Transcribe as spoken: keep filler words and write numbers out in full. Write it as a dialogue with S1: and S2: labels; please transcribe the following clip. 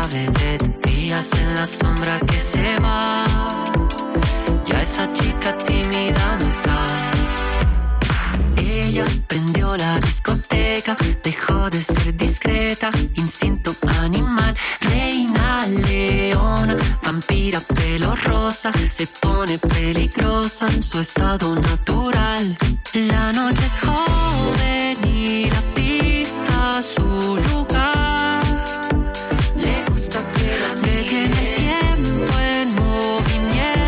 S1: vedette, días en la sombra que se va. Ya esa chica tímida no está. Ella prendió la discoteca, dejó de ser discreta, instinto animal, reina leona, vampira pelo rosa, se pone peligrosa en su estado natural. La noche es joven,